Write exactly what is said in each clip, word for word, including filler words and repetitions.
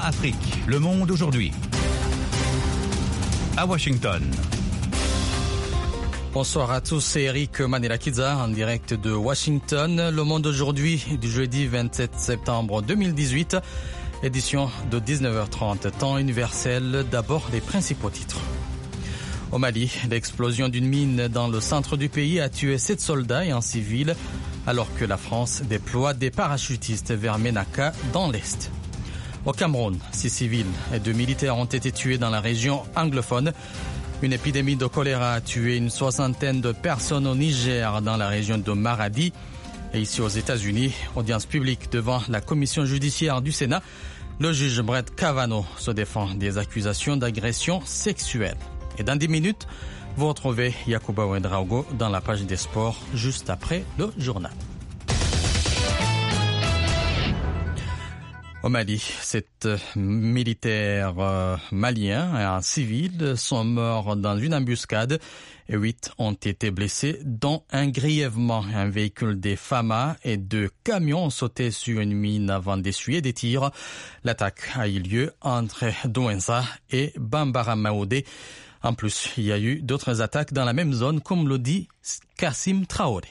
Afrique. Le monde aujourd'hui. À Washington. Bonsoir à tous, c'est Eric Manelakiza en direct de Washington. Le monde aujourd'hui du jeudi vingt-sept septembre deux mille dix-huit, édition de dix-neuf heures trente, temps universel. D'abord les principaux titres. Au Mali, l'explosion d'une mine dans le centre du pays a tué sept soldats et un civil, alors que la France déploie des parachutistes vers Ménaka dans l'Est. Au Cameroun, six civils et deux militaires ont été tués dans la région anglophone. Une épidémie de choléra a tué une soixantaine de personnes au Niger dans la région de Maradi. Et ici aux États-Unis, audience publique devant la commission judiciaire du Sénat, le juge Brett Kavanaugh se défend des accusations d'agression sexuelle. Et dans dix minutes, vous retrouvez Yacouba Ouedraogo dans la page des sports juste après le journal. Au Mali, sept militaires euh, maliens et un civil sont morts dans une embuscade et huit ont été blessés, dont un grièvement. Un véhicule des F A M A et deux camions ont sauté sur une mine avant d'essuyer des tirs. L'attaque a eu lieu entre Douenza et Bambara-Maoudé. En plus, il y a eu d'autres attaques dans la même zone, comme le dit Kassim Traoré.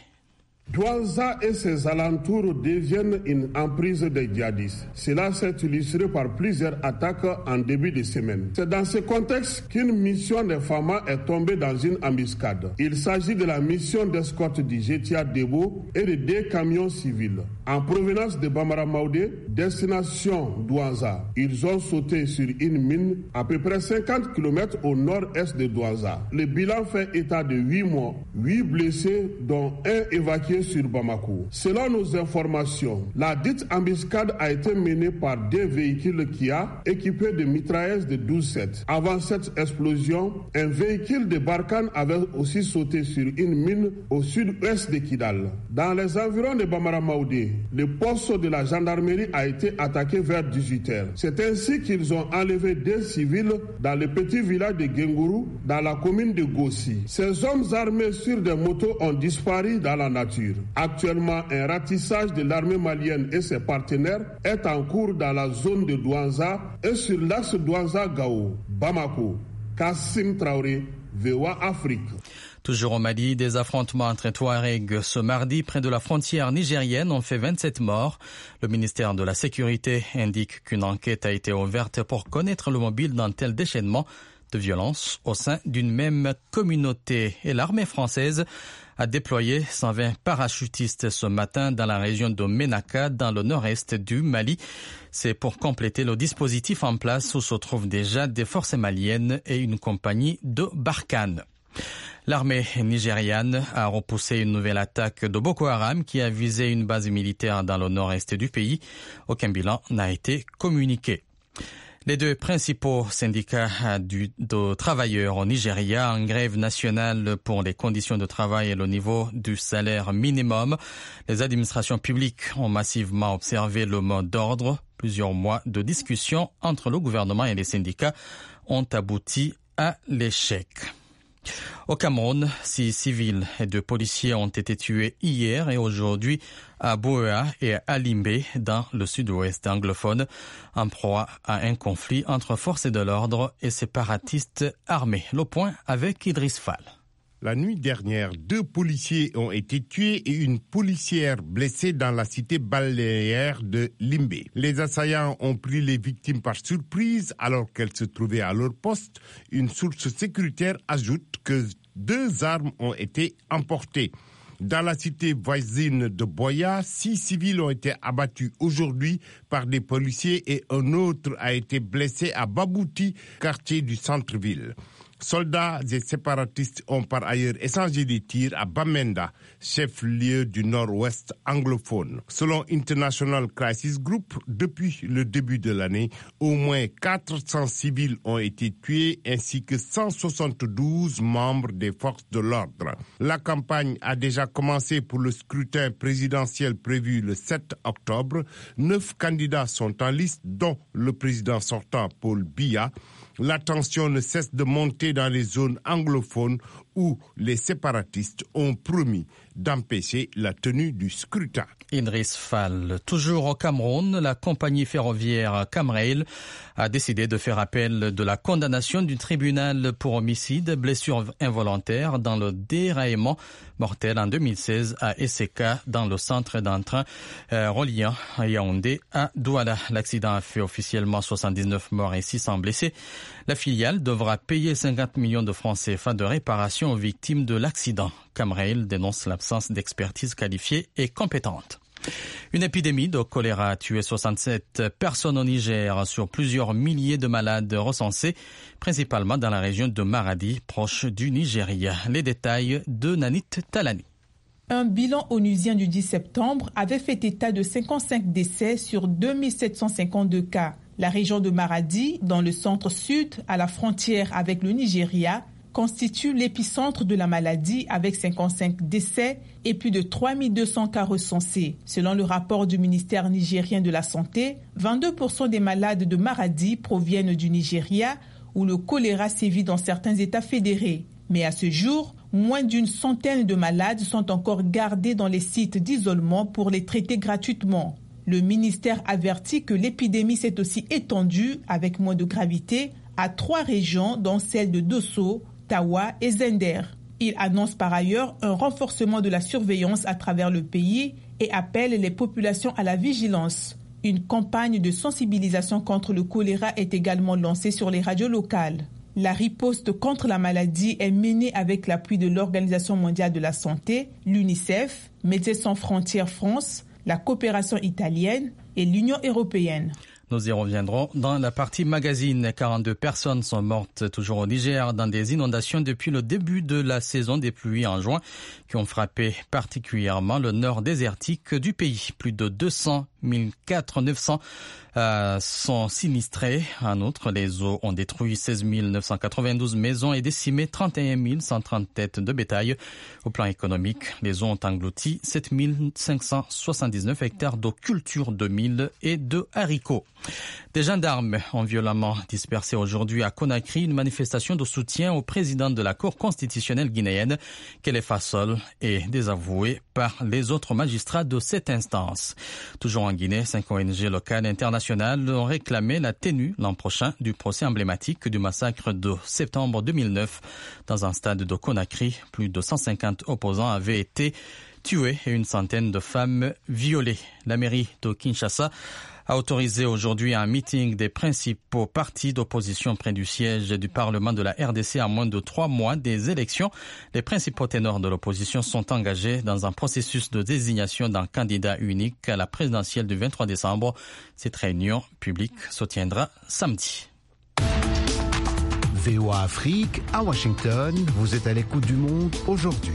Douenza et ses alentours deviennent une emprise des djihadistes. Cela s'est illustré par plusieurs attaques en début de semaine. C'est dans ce contexte qu'une mission des F A M A est tombée dans une embuscade. Il s'agit de la mission d'escorte du G T A Debo et de deux camions civils. En provenance de Bambara Maoudé, destination Douenza, ils ont sauté sur une mine à peu près cinquante kilomètres au nord-est de Douenza. Le bilan fait état de huit morts, huit blessés, dont un évacué sur Bamako. Selon nos informations, la dite embuscade a été menée par deux véhicules Kia équipés de mitrailleuses de douze sept. Avant cette explosion, un véhicule de Barkhane avait aussi sauté sur une mine au sud-ouest de Kidal. Dans les environs de Bambara Maoudé, le poste de la gendarmerie a été attaqué vers dix-huit heures. C'est ainsi qu'ils ont enlevé deux civils dans le petit village de Gengourou, dans la commune de Gossi. Ces hommes armés sur des motos ont disparu dans la nature. Actuellement, un ratissage de l'armée malienne et ses partenaires est en cours dans la zone de Douenza et sur l'axe Douenza-Gao, Bamako. Kassim Traoré, V O A Afrique. Toujours au Mali, des affrontements entre Touaregs ce mardi près de la frontière nigérienne ont fait vingt-sept morts. Le ministère de la Sécurité indique qu'une enquête a été ouverte pour connaître le mobile d'un tel déchaînement de violence au sein d'une même communauté. Et l'armée française a déployé cent vingt parachutistes ce matin dans la région de Ménaka, dans le nord-est du Mali. C'est pour compléter le dispositif en place où se trouvent déjà des forces maliennes et une compagnie de Barkhane. L'armée nigériane a repoussé une nouvelle attaque de Boko Haram qui a visé une base militaire dans le nord-est du pays. Aucun bilan n'a été communiqué. Les deux principaux syndicats du, de travailleurs au Nigeria en grève nationale pour les conditions de travail et le niveau du salaire minimum. Les administrations publiques ont massivement observé le mot d'ordre. Plusieurs mois de discussions entre le gouvernement et les syndicats ont abouti à l'échec. Au Cameroun, six civils et deux policiers ont été tués hier et aujourd'hui à Boéa et à Limbé, dans le sud-ouest anglophone, en proie à un conflit entre forces de l'ordre et séparatistes armés. Le point avec Idriss Fall. La nuit dernière, deux policiers ont été tués et une policière blessée dans la cité balnéaire de Limbé. Les assaillants ont pris les victimes par surprise alors qu'elles se trouvaient à leur poste. Une source sécuritaire ajoute que deux armes ont été emportées. Dans la cité voisine de Boya, six civils ont été abattus aujourd'hui par des policiers et un autre a été blessé à Babouti, quartier du centre-ville. Soldats et séparatistes ont par ailleurs échangé des tirs à Bamenda, chef-lieu du nord-ouest anglophone. Selon International Crisis Group, depuis le début de l'année, au moins quatre cents civils ont été tués ainsi que cent soixante-douze membres des forces de l'ordre. La campagne a déjà commencé pour le scrutin présidentiel prévu le sept octobre. Neuf candidats sont en liste, dont le président sortant Paul Biya. La tension ne cesse de monter dans les zones anglophones où les séparatistes ont promis d'empêcher la tenue du scrutin. Idriss Fall. Toujours au Cameroun, la compagnie ferroviaire Camrail a décidé de faire appel de la condamnation du tribunal pour homicide, blessure involontaire dans le déraillement mortel en deux mille seize à Esseka, dans le centre d'un train euh, reliant Yaoundé à Douala. L'accident a fait officiellement soixante-dix-neuf morts et six cents blessés. La filiale devra payer cinquante millions de francs C F A de réparation aux victimes de l'accident. Camrail dénonce l'absence d'expertise qualifiée et compétente. Une épidémie de choléra a tué soixante-sept personnes au Niger sur plusieurs milliers de malades recensés, principalement dans la région de Maradi, proche du Nigeria. Les détails de Nanit Talani. Un bilan onusien du dix septembre avait fait état de cinquante-cinq décès sur deux mille sept cent cinquante-deux cas. La région de Maradi, dans le centre-sud, à la frontière avec le Nigeria, constitue l'épicentre de la maladie avec cinquante-cinq décès et plus de trois mille deux cents cas recensés. Selon le rapport du ministère nigérien de la Santé, vingt-deux pour cent des malades de Maradi proviennent du Nigeria où le choléra sévit dans certains États fédérés. Mais à ce jour, moins d'une centaine de malades sont encore gardés dans les sites d'isolement pour les traiter gratuitement. Le ministère avertit que l'épidémie s'est aussi étendue, avec moins de gravité, à trois régions, dont celle de Dosso, Tawa et Zender. Il annonce par ailleurs un renforcement de la surveillance à travers le pays et appelle les populations à la vigilance. Une campagne de sensibilisation contre le choléra est également lancée sur les radios locales. La riposte contre la maladie est menée avec l'appui de l'Organisation mondiale de la santé, l'UNICEF, Médecins sans frontières France, la coopération italienne et l'Union européenne. Nous y reviendrons dans la partie magazine. quarante-deux personnes sont mortes toujours au Niger dans des inondations depuis le début de la saison des pluies en juin qui ont frappé particulièrement le nord désertique du pays. Plus de deux cent mille quatre cent neuf cents euh, sont sinistrés. En outre, les eaux ont détruit seize mille neuf cent quatre-vingt-douze maisons et décimé trente et un mille cent trente têtes de bétail. Au plan économique, les eaux ont englouti sept mille cinq cent soixante-dix-neuf hectares de culture de mil et de haricots. Des gendarmes ont violemment dispersé aujourd'hui à Conakry une manifestation de soutien au président de la Cour constitutionnelle guinéenne, Kéléfa Sol, et désavoué par les autres magistrats de cette instance. Toujours en Guinée, cinq O N G locales et internationales ont réclamé la tenue l'an prochain du procès emblématique du massacre de septembre deux mille neuf. Dans un stade de Conakry, plus de cent cinquante opposants avaient été tués et une centaine de femmes violées. La mairie de Kinshasa a autorisé aujourd'hui un meeting des principaux partis d'opposition près du siège du Parlement de la R D C à moins de trois mois des élections. Les principaux ténors de l'opposition sont engagés dans un processus de désignation d'un candidat unique à la présidentielle du vingt-trois décembre. Cette réunion publique se tiendra samedi. V O A Afrique, à Washington, vous êtes à l'écoute du monde aujourd'hui.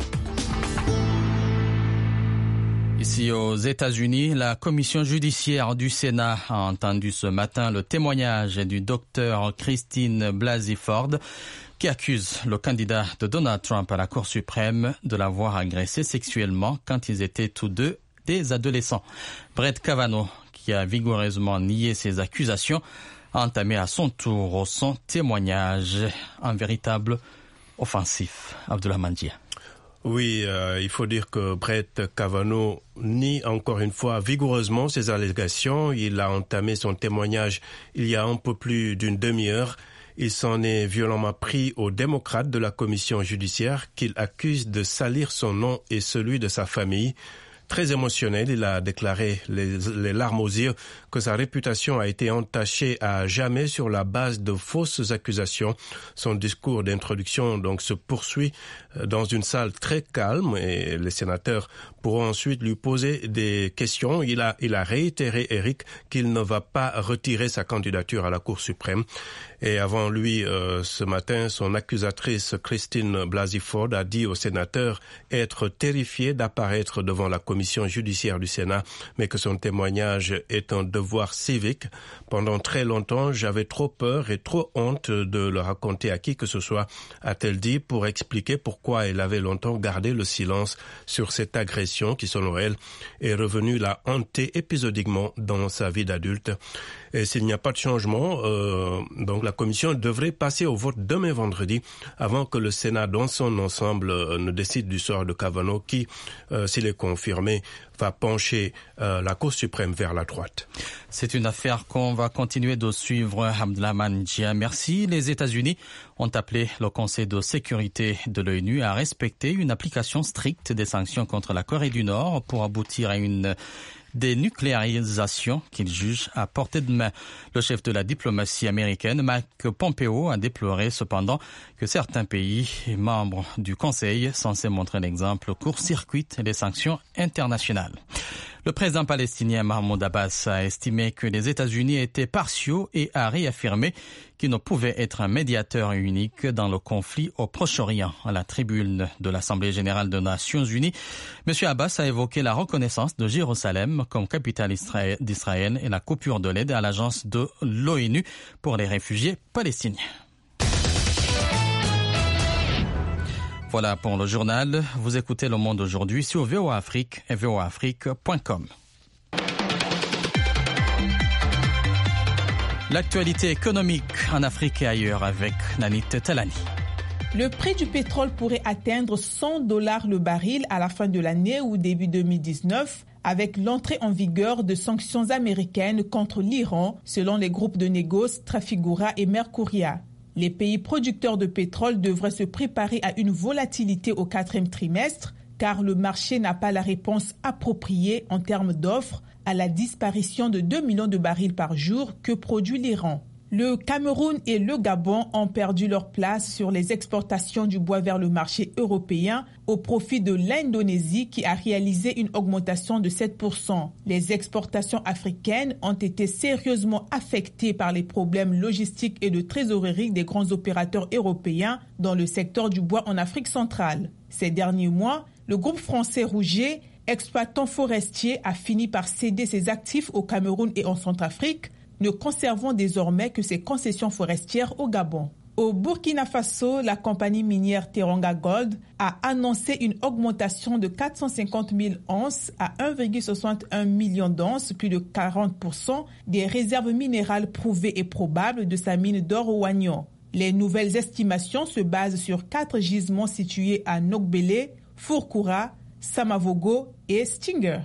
Ici aux États-Unis, la commission judiciaire du Sénat a entendu ce matin le témoignage du docteur Christine Blasey Ford qui accuse le candidat de Donald Trump à la Cour suprême de l'avoir agressé sexuellement quand ils étaient tous deux des adolescents. Brett Kavanaugh, qui a vigoureusement nié ces accusations, a entamé à son tour son témoignage, un véritable offensif. Abdullah Mandia. Oui, euh, il faut dire que Brett Kavanaugh nie encore une fois vigoureusement ces allégations. Il a entamé son témoignage il y a un peu plus d'une demi-heure. Il s'en est violemment pris aux démocrates de la commission judiciaire qu'il accuse de salir son nom et celui de sa famille. Très émotionnel, il a déclaré les, les larmes aux yeux que sa réputation a été entachée à jamais sur la base de fausses accusations. Son discours d'introduction donc se poursuit dans une salle très calme et les sénateurs pourront ensuite lui poser des questions. Il a, il a réitéré, Eric, qu'il ne va pas retirer sa candidature à la Cour suprême. Et avant lui, euh, ce matin, son accusatrice Christine Blasey Ford a dit aux sénateurs être terrifiée d'apparaître devant la commission judiciaire du Sénat, mais que son témoignage est un devoir civique. Pendant très longtemps, j'avais trop peur et trop honte de le raconter à qui que ce soit, a-t-elle dit, pour expliquer pourquoi elle avait longtemps gardé le silence sur cette agression qui, selon elle, est revenue la hanter épisodiquement dans sa vie d'adulte. Et s'il n'y a pas de changement, euh, donc la commission devrait passer au vote demain vendredi avant que le Sénat dans son ensemble euh, ne décide du sort de Kavanaugh qui, euh, s'il est confirmé, va pencher euh, la Cour suprême vers la droite. C'est une affaire qu'on va continuer de suivre, Abdelrahman Djia. Merci. Les États-Unis ont appelé le Conseil de sécurité de l'ONU à respecter une application stricte des sanctions contre la Corée du Nord pour aboutir à une dénucléarisation qu'ils jugent à portée de main. Le chef de la diplomatie américaine, Mike Pompeo, a déploré cependant que certains pays membres du Conseil, censés montrer l'exemple, court-circuitent les sanctions internationales. Le président palestinien Mahmoud Abbas a estimé que les États-Unis étaient partiaux et a réaffirmé qu'il ne pouvait être un médiateur unique dans le conflit au Proche-Orient. À la tribune de l'Assemblée générale des Nations unies, M. Abbas a évoqué la reconnaissance de Jérusalem comme capitale d'Israël et la coupure de l'aide à l'agence de l'ONU pour les réfugiés palestiniens. Voilà pour le journal. Vous écoutez Le Monde aujourd'hui sur V O A Afrique et v o a afrique point com. L'actualité économique en Afrique et ailleurs avec Nanit Talani. Le prix du pétrole pourrait atteindre cent dollars le baril à la fin de l'année ou début deux mille dix-neuf, avec l'entrée en vigueur de sanctions américaines contre l'Iran, selon les groupes de négoce Trafigura et Mercuria. Les pays producteurs de pétrole devraient se préparer à une volatilité au quatrième trimestre, car le marché n'a pas la réponse appropriée en termes d'offres à la disparition de deux millions de barils par jour que produit l'Iran. Le Cameroun et le Gabon ont perdu leur place sur les exportations du bois vers le marché européen au profit de l'Indonésie qui a réalisé une augmentation de sept pour cent. Les exportations africaines ont été sérieusement affectées par les problèmes logistiques et de trésorerie des grands opérateurs européens dans le secteur du bois en Afrique centrale. Ces derniers mois, le groupe français Rouget, exploitant forestier, a fini par céder ses actifs au Cameroun et en Centrafrique, ne conservant désormais que ses concessions forestières au Gabon. Au Burkina Faso, la compagnie minière Teranga Gold a annoncé une augmentation de quatre cent cinquante mille onces à un virgule soixante et un million d'onces, plus de quarante pour cent des réserves minérales prouvées et probables de sa mine d'or au Wagnon. Les nouvelles estimations se basent sur quatre gisements situés à Nogbele, Fourkoura, Samavogo et Stinger.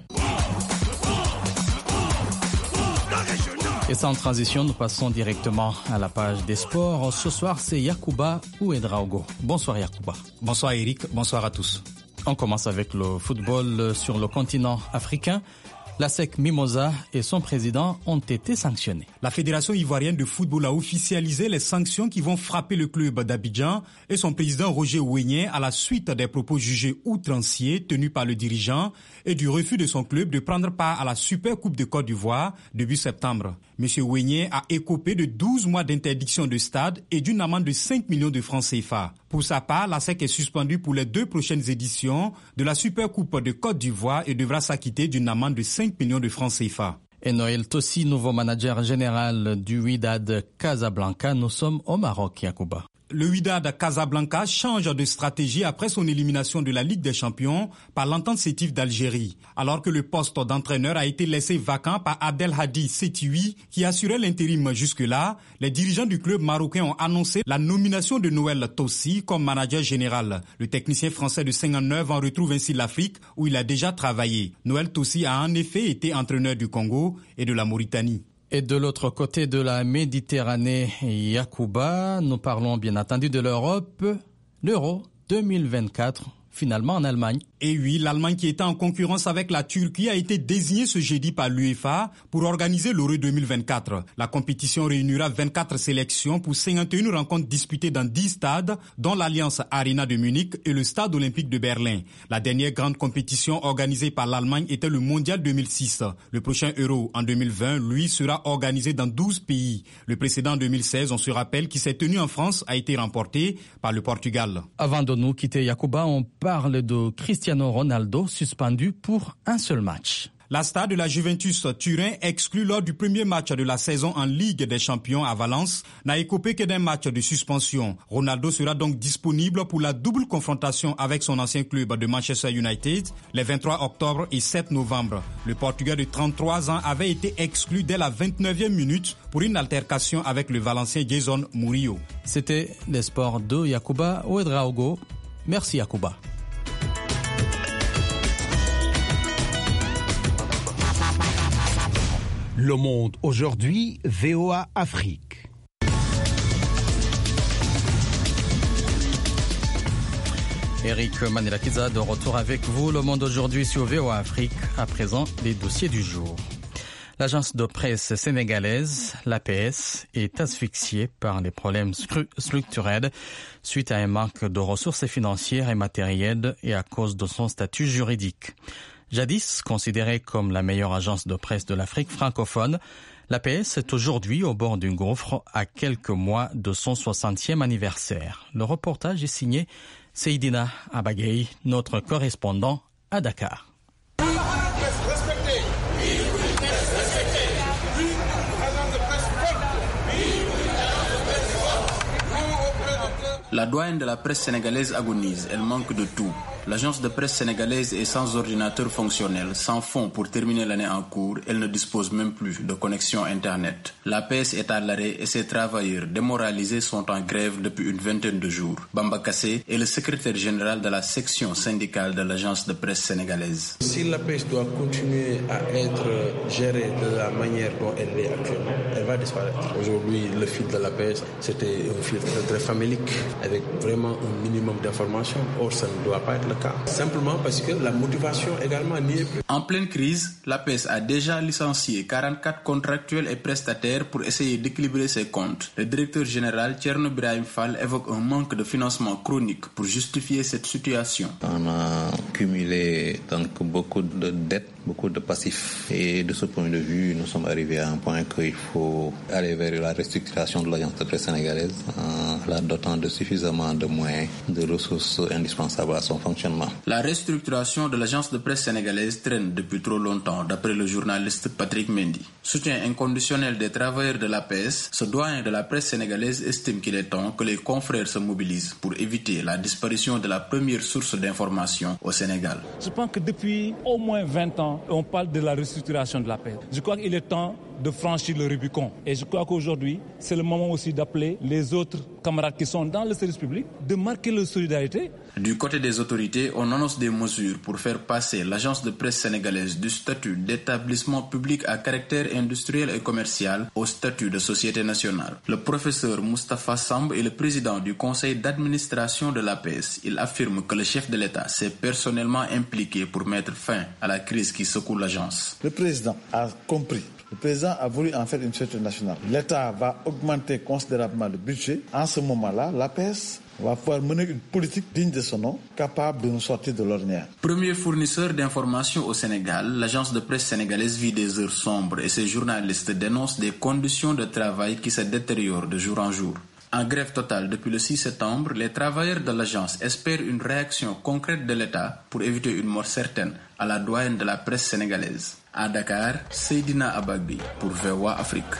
Et sans transition, nous passons directement à la page des sports. Ce soir, c'est Yacouba Ouedraogo. Bonsoir Yacouba. Bonsoir Eric, bonsoir à tous. On commence avec le football sur le continent africain. La S E C Mimosa et son président ont été sanctionnés. La Fédération ivoirienne de football a officialisé les sanctions qui vont frapper le club d'Abidjan et son président Roger Ouegné à la suite des propos jugés outranciers tenus par le dirigeant et du refus de son club de prendre part à la Super Coupe de Côte d'Ivoire début septembre. Monsieur Ouegné a écopé de douze mois d'interdiction de stade et d'une amende de cinq millions de francs C F A. Pour sa part, la S E C est suspendue pour les deux prochaines éditions de la Super Coupe de Côte d'Ivoire et devra s'acquitter d'une amende de cinq millions de francs C F A. Et Noël Tossi, nouveau manager général du Wydad Casablanca, nous sommes au Maroc, Yacouba. Le Wydad Casablanca change de stratégie après son élimination de la Ligue des Champions par l'entente sétif d'Algérie, alors que le poste d'entraîneur a été laissé vacant par Abdelhadi Setioui qui assurait l'intérim jusque-là. Les dirigeants du club marocain ont annoncé la nomination de Noël Tossi comme manager général. Le technicien français de cinquante-neuf ans retrouve ainsi l'Afrique où il a déjà travaillé. Noël Tossi a en effet été entraîneur du Congo et de la Mauritanie. Et de l'autre côté de la Méditerranée, Yacouba, nous parlons bien entendu de l'Europe, l'Euro deux mille vingt-quatre, finalement en Allemagne. Et oui, l'Allemagne qui était en concurrence avec la Turquie a été désignée ce jeudi par l'UEFA pour organiser l'Euro deux mille vingt-quatre. La compétition réunira vingt-quatre sélections pour cinquante et une rencontres disputées dans dix stades, dont l'Allianz Arena de Munich et le Stade olympique de Berlin. La dernière grande compétition organisée par l'Allemagne était le Mondial deux mille six. Le prochain Euro en deux mille vingt, lui, sera organisé dans douze pays. Le précédent deux mille seize, on se rappelle, qui s'est tenu en France, a été remporté par le Portugal. Avant de nous quitter, Yacouba, on parle de Cristiano Ronaldo suspendu pour un seul match. La star de la Juventus Turin, exclue lors du premier match de la saison en Ligue des Champions à Valence, n'a écopé que d'un match de suspension. Ronaldo sera donc disponible pour la double confrontation avec son ancien club de Manchester United les vingt-trois octobre et sept novembre. Le Portugais de trente-trois ans avait été exclu dès la vingt-neuvième minute pour une altercation avec le Valencien Jason Murillo. C'était les sports de Yacouba Ouedraogo. Merci Yacouba. Le Monde aujourd'hui, V O A Afrique. Eric Manelakiza de retour avec vous. Le Monde aujourd'hui sur V O A Afrique. À présent, les dossiers du jour. L'agence de presse sénégalaise, l'A P S, est asphyxiée par les problèmes structurels suite à un manque de ressources financières et matérielles et à cause de son statut juridique. Jadis considérée comme la meilleure agence de presse de l'Afrique francophone, l'A P S est aujourd'hui au bord d'un gouffre à quelques mois de son soixantième anniversaire. Le reportage est signé Seydina Abagay, notre correspondant à Dakar. La douane de la presse sénégalaise agonise, elle manque de tout. L'agence de presse sénégalaise est sans ordinateur fonctionnel, sans fonds pour terminer l'année en cours, elle ne dispose même plus de connexion Internet. L'A P S est à l'arrêt et ses travailleurs démoralisés sont en grève depuis une vingtaine de jours. Bamba Kassé est le secrétaire général de la section syndicale de l'agence de presse sénégalaise. Si l'A P S doit continuer à être gérée de la manière dont elle est actuellement, elle va disparaître. Aujourd'hui, le fil de l'A P S, c'était un fil très, très famélique, avec vraiment un minimum d'informations. Or, ça ne doit pas être le cas. Simplement parce que la motivation également n'y est plus. En pleine crise, l'A P S a déjà licencié quarante-quatre contractuels et prestataires pour essayer d'équilibrer ses comptes. Le directeur général Thierno Birahim Fall évoque un manque de financement chronique pour justifier cette situation. On a cumulé donc beaucoup de dettes, beaucoup de passifs. Et de ce point de vue, nous sommes arrivés à un point qu'il faut aller vers la restructuration de l'agence de presse sénégalaise en la dotant de suffisamment de moyens, de ressources indispensables à son fonctionnement. La restructuration de l'agence de presse sénégalaise traîne depuis trop longtemps, d'après le journaliste Patrick Mendy. Soutien inconditionnel des travailleurs de l'A P S, ce doyen de la presse sénégalaise estime qu'il est temps que les confrères se mobilisent pour éviter la disparition de la première source d'information au Sénégal. Je pense que depuis au moins vingt ans, on parle de la restructuration de l'A P S. Je crois qu'il est temps de franchir le Rubicon. Et je crois qu'aujourd'hui, c'est le moment aussi d'appeler les autres camarades qui sont dans le service public, de marquer leur solidarité. Du côté des autorités, on annonce des mesures pour faire passer l'agence de presse sénégalaise du statut d'établissement public à caractère industriel et commercial au statut de société nationale. Le professeur Moustapha Samb est le président du conseil d'administration de l'A P S. Il affirme que le chef de l'État s'est personnellement impliqué pour mettre fin à la crise qui secoue l'agence. Le président a compris. Le président a voulu en faire une société nationale. L'État va augmenter considérablement le budget. En ce moment-là, l'A P S va pouvoir mener une politique digne de son nom, capable de nous sortir de l'ordinaire. Premier fournisseur d'informations au Sénégal, l'agence de presse sénégalaise vit des heures sombres et ses journalistes dénoncent des conditions de travail qui se détériorent de jour en jour. En grève totale depuis le six septembre, les travailleurs de l'agence espèrent une réaction concrète de l'État pour éviter une mort certaine à la douane de la presse sénégalaise. À Dakar, Seydina Abagbi pour V O A Afrique.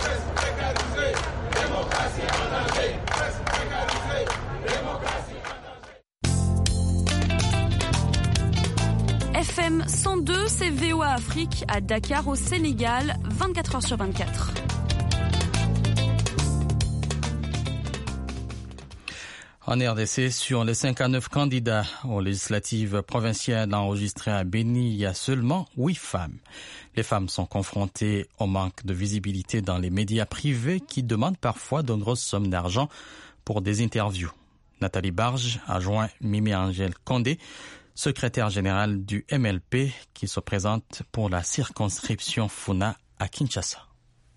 F M cent deux, c'est V O A Afrique à Dakar au Sénégal, vingt-quatre heures sur vingt-quatre. En R D C, sur les cinquante-neuf candidats aux législatives provinciales enregistrés à Béni, il y a seulement huit femmes. Les femmes sont confrontées au manque de visibilité dans les médias privés qui demandent parfois de grosses sommes d'argent pour des interviews. Nathalie Barge a joint Mimi Angèle Condé, secrétaire générale du M L P, qui se présente pour la circonscription Funa à Kinshasa.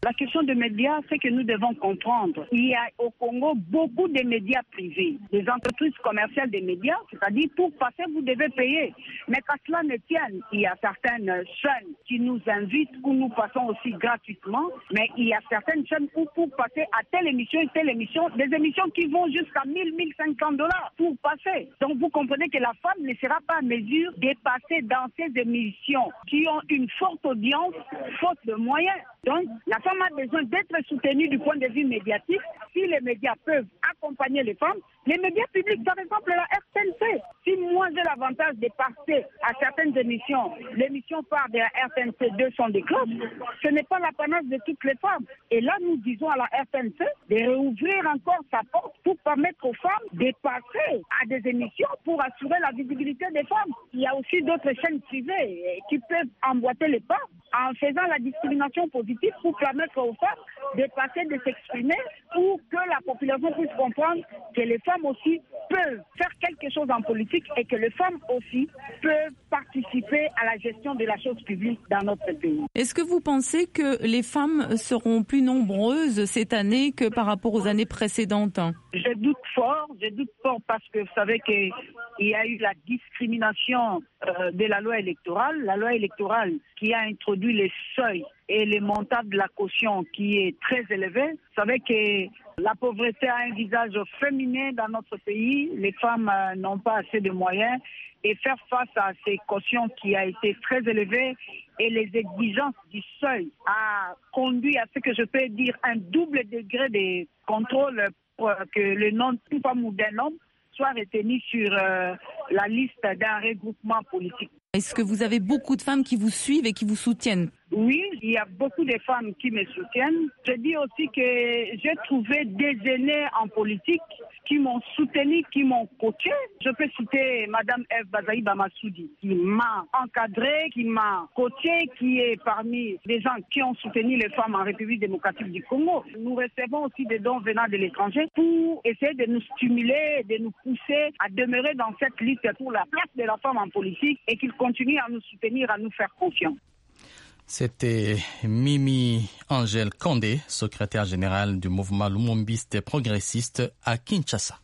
La question des médias, c'est que nous devons comprendre. Il y a au Congo beaucoup de médias privés, des entreprises commerciales des médias, c'est-à-dire pour passer, vous devez payer. Mais qu'à cela ne tienne, il y a certaines chaînes qui nous invitent, où nous passons aussi gratuitement, mais il y a certaines chaînes où pour passer à telle émission et telle émission, des émissions qui vont jusqu'à mille, mille cinq cents dollars pour passer. Donc vous comprenez que la femme ne sera pas en mesure de passer dans ces émissions qui ont une forte audience, faute de moyens. Donc la femme a besoin d'être soutenue du point de vue médiatique. Si les médias peuvent accompagner les femmes, les médias publics, par exemple la R T N C, si moi j'ai l'avantage de passer à certaines émissions, l'émission part de la R T N C deux sont des cloches, ce n'est pas l'apanage de toutes les femmes. Et là, nous disons à la R T N C de réouvrir encore sa porte pour permettre aux femmes de passer à des émissions pour assurer la visibilité des femmes. Il y a aussi d'autres chaînes privées qui peuvent emboîter les pas en faisant la discrimination positive pour permettre aux femmes de passer, de s'exprimer, pour que la population puisse comprendre que les femmes aussi peuvent faire quelque chose en politique et que les femmes aussi peuvent participer à la gestion de la chose publique dans notre pays. Est-ce que vous pensez que les femmes seront plus nombreuses cette année que par rapport aux années précédentes? Je doute fort, je doute fort parce que vous savez qu'il y a eu la discrimination euh, de la loi électorale, la loi électorale qui a introduit les seuils et les montants de la caution qui est très élevé. Vous savez que la pauvreté a un visage féminin dans notre pays, les femmes euh, n'ont pas assez de moyens et faire face à ces cautions qui a été très élevées et les exigences du seuil a conduit à ce que je peux dire un double degré de contrôle pour que le nom d'une femme ou d'un homme soit retenu sur euh, la liste d'un regroupement politique. Est-ce que vous avez beaucoup de femmes qui vous suivent et qui vous soutiennent? Oui, il y a beaucoup de femmes qui me soutiennent. Je dis aussi que j'ai trouvé des aînés en politique qui m'ont soutenu, qui m'ont coaché. Je peux citer Madame Eve Bazaï Bamassoudi, qui m'a encadré, qui m'a coaché, qui est parmi les gens qui ont soutenu les femmes en République démocratique du Congo. Nous recevons aussi des dons venant de l'étranger pour essayer de nous stimuler, de nous pousser à demeurer dans cette lutte pour la place de la femme en politique et qu'ils continuent à nous soutenir, à nous faire confiance. C'était Mimi Angèle Condé, secrétaire générale du mouvement lumumbiste progressiste à Kinshasa.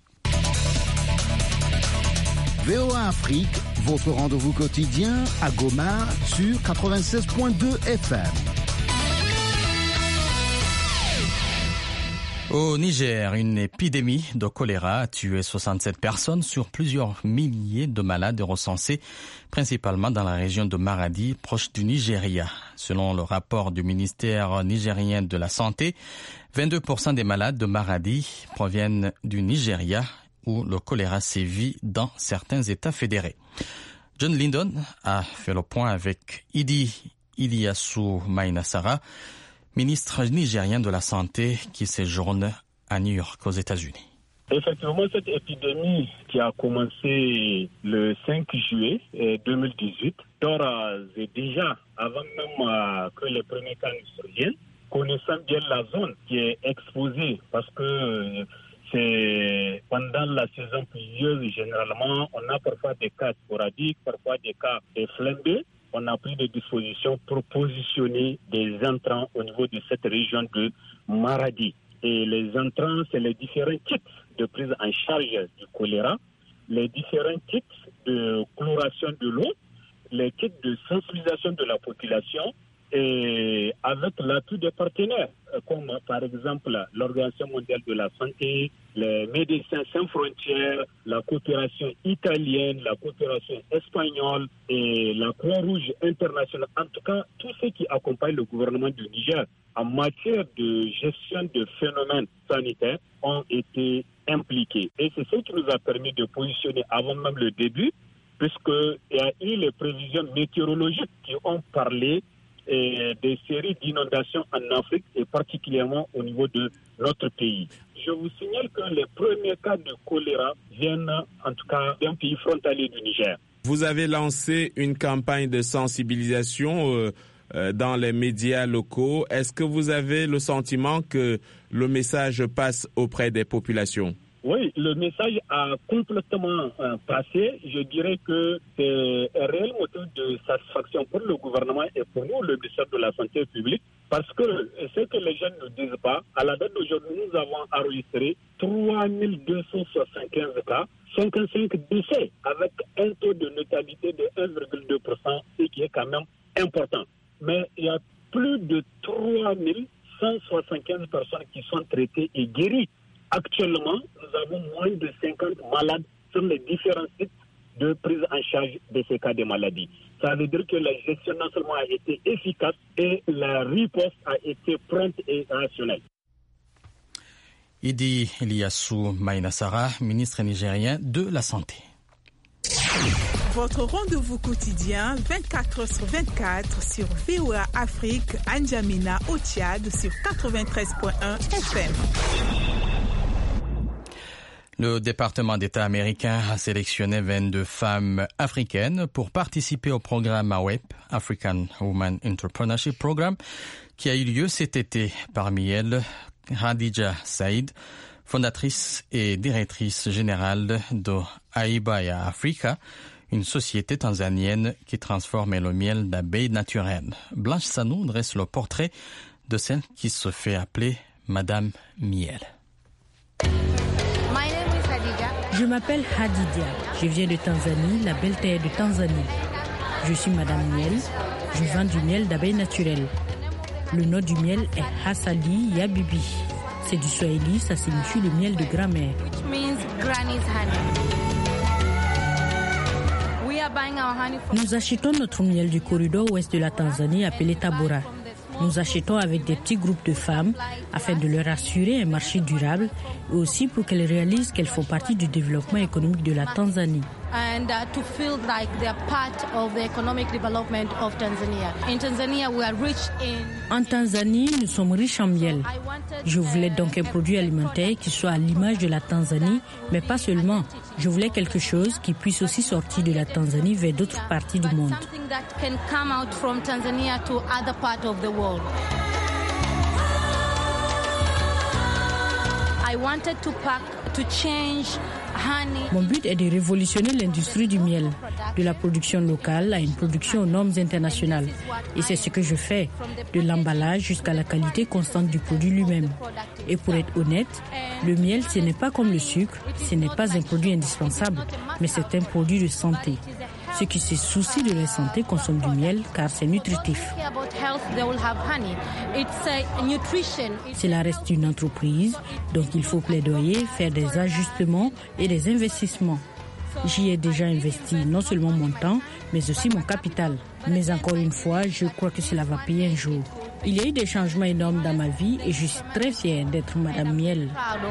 V O A Afrique, votre rendez-vous quotidien à Goma sur quatre-vingt-seize point deux F M. Au Niger, une épidémie de choléra a tué soixante-sept personnes sur plusieurs milliers de malades recensés, principalement dans la région de Maradi, proche du Nigeria. Selon le rapport du ministère nigérien de la Santé, vingt-deux pour cent des malades de Maradi proviennent du Nigeria, où le choléra sévit dans certains États fédérés. John Lyndon a fait le point avec Idi Iliassou Mainasara, ministre nigérien de la Santé qui séjourne à New York aux États-Unis. Effectivement, cette épidémie qui a commencé le cinq juillet deux mille dix-huit, d'ores et déjà, avant même que les premiers cas nous surviennent, connaissant bien la zone qui est exposée parce que c'est pendant la saison pluvieuse, généralement, on a parfois des cas sporadiques, parfois des cas de flambés. On a pris des dispositions pour positionner des entrants au niveau de cette région de Maradi. Et les entrants, c'est les différents kits de prise en charge du choléra, les différents kits de chloration de l'eau, les kits de sensibilisation de la population et avec l'appui des partenaires, comme par exemple l'Organisation mondiale de la santé, les Médecins sans frontières, la coopération italienne, la coopération espagnole et la Croix-Rouge internationale. En tout cas, tous ceux qui accompagnent le gouvernement du Niger en matière de gestion de phénomènes sanitaires ont été impliqués. Et c'est ce qui nous a permis de positionner avant même le début, puisqu'il y a eu les prévisions météorologiques qui ont parlé et des séries d'inondations en Afrique et particulièrement au niveau de notre pays. Je vous signale que les premiers cas de choléra viennent en tout cas d'un pays frontalier du Niger. Vous avez lancé une campagne de sensibilisation euh, euh, dans les médias locaux. Est-ce que vous avez le sentiment que le message passe auprès des populations ? Oui, le message a complètement euh, passé. Je dirais que c'est un réel motif de satisfaction pour le gouvernement et pour nous, le ministère de la Santé publique, parce que ce que les jeunes ne disent pas, à la date d'aujourd'hui, nous avons enregistré trois mille deux cent soixante-quinze cas, cinquante-cinq décès, avec un taux de létalité de un virgule deux pour cent, ce qui est quand même important. Mais il y a plus de trois mille cent soixante-quinze personnes qui sont traitées et guéries. Actuellement, nous avons moins de cinquante malades sur les différents sites de prise en charge de ces cas de maladie. Ça veut dire que la gestion non seulement a été efficace et la riposte a été prompte et rationnelle. Idi Eliassou Maïnassara, ministre nigérien de la Santé. Votre rendez-vous quotidien vingt-quatre heures sur vingt-quatre sur V O A Afrique, N'Djamena au Tchad sur quatre-vingt-treize virgule un F M. Le département d'État américain a sélectionné vingt-deux femmes africaines pour participer au programme A W E P, African Women Entrepreneurship Program, qui a eu lieu cet été. Parmi elles, Khadija Saïd, fondatrice et directrice générale de Aibaya Africa, une société tanzanienne qui transforme le miel d'abeilles naturelles. Blanche Sanou dresse le portrait de celle qui se fait appeler Madame Miel. Je m'appelle Hadidia. Je viens de Tanzanie, la belle terre de Tanzanie. Je suis Madame Miel. Je vends du miel d'abeilles naturelles. Le nom du miel est Hasali Yabibi. C'est du Swahili, ça signifie le miel de grand-mère. Nous achetons notre miel du corridor ouest de la Tanzanie appelé Tabora. Nous achetons avec des petits groupes de femmes afin de leur assurer un marché durable et aussi pour qu'elles réalisent qu'elles font partie du développement économique de la Tanzanie. And uh, to feel like they're part of the economic development of Tanzania. In Tanzania, we are rich in... En Tanzanie, nous sommes riches en miel. Je voulais donc un produit alimentaire qui soit à l'image de la Tanzanie, mais pas seulement. Je voulais quelque chose qui puisse aussi sortir de la Tanzanie vers d'autres parties du monde. Something that can come out from Tanzania to other parts of the world. I wanted to pack, to change honey. Mon but est de révolutionner l'industrie du miel, de la production locale à une production aux normes internationales. Et c'est ce que je fais, de l'emballage jusqu'à la qualité constante du produit lui-même. Et pour être honnête, le miel, ce n'est pas comme le sucre, ce n'est pas un produit indispensable, mais c'est un produit de santé. Ceux qui se soucient de leur santé consomment du miel car c'est nutritif. Cela reste une entreprise, donc il faut plaidoyer, faire des ajustements et des investissements. J'y ai déjà investi non seulement mon temps, mais aussi mon capital. Mais encore une fois, je crois que cela va payer un jour. Il y a eu des changements énormes dans ma vie et je suis très fière d'être Madame Miel.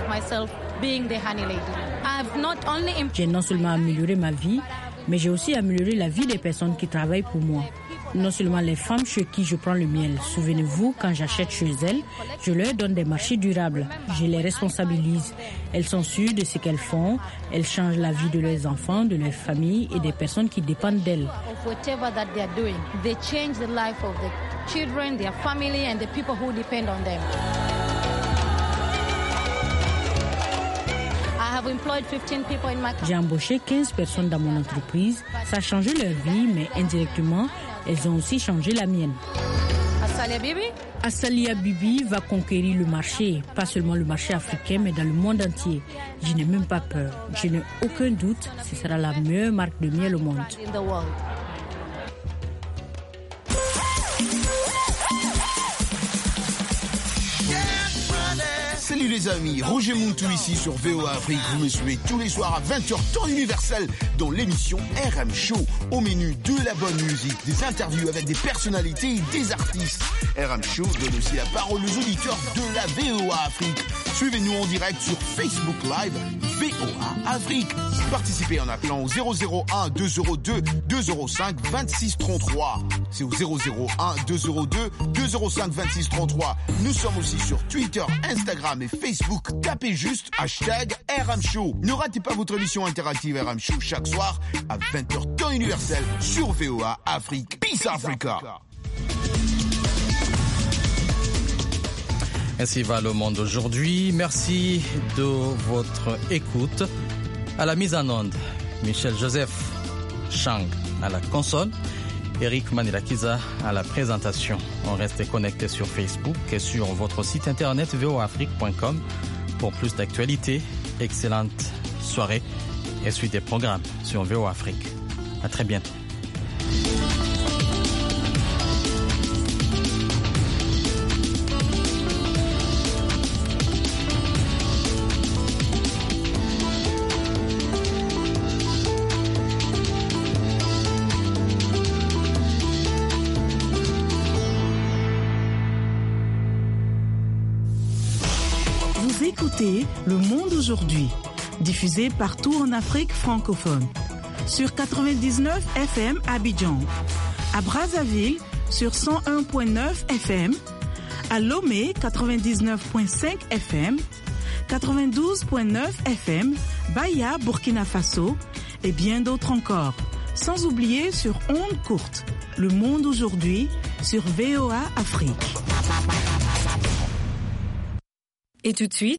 J'ai non seulement amélioré ma vie, mais j'ai aussi amélioré la vie des personnes qui travaillent pour moi. Non seulement les femmes chez qui je prends le miel. Souvenez-vous, quand j'achète chez elles, je leur donne des marchés durables. Je les responsabilise. Elles sont sûres de ce qu'elles font. Elles changent la vie de leurs enfants, de leurs familles et des personnes qui dépendent d'elles. J'ai embauché quinze personnes dans mon entreprise. Ça a changé leur vie, mais indirectement, elles ont aussi changé la mienne. Asalia Bibi va conquérir le marché, pas seulement le marché africain, mais dans le monde entier. Je n'ai même pas peur. Je n'ai aucun doute, ce sera la meilleure marque de miel au monde. Salut les amis, Roger Mountou ici sur V O A Afrique. Vous me suivez tous les soirs à vingt heures temps universel dans l'émission R M Show. Au menu de la bonne musique, des interviews avec des personnalités et des artistes. R M Show donne aussi la parole aux auditeurs de la V O A Afrique. Suivez-nous en direct sur Facebook Live V O A Afrique. Participez en appelant au zéro zéro un deux zéro deux deux zéro cinq vingt-six trente-trois. C'est au zéro zéro un deux zéro deux deux zéro cinq vingt-six trente-trois. Nous sommes aussi sur Twitter, Instagram et Facebook. Tapez juste hashtag R M Show. Ne ratez pas votre émission interactive R M Show chaque soir à vingt heures temps universel sur V O A Afrique. Peace Africa. Ainsi va le monde aujourd'hui. Merci de votre écoute. À la mise en onde, Michel Joseph Chang à la console, Eric Manilakiza à la présentation. On reste connecté sur Facebook et sur votre site internet v o a afrique point com pour plus d'actualités. Excellente soirée et suite des programmes sur V O A Afrique. À très bientôt. Écoutez Le Monde aujourd'hui, diffusé partout en Afrique francophone. Sur quatre-vingt-dix-neuf F M à Abidjan, à Brazzaville sur cent un point neuf F M, à Lomé quatre-vingt-dix-neuf point cinq F M, quatre-vingt-douze point neuf F M, Baya, Burkina Faso et bien d'autres encore. Sans oublier sur ondes courtes, Le Monde aujourd'hui sur V O A Afrique. Et tout de suite,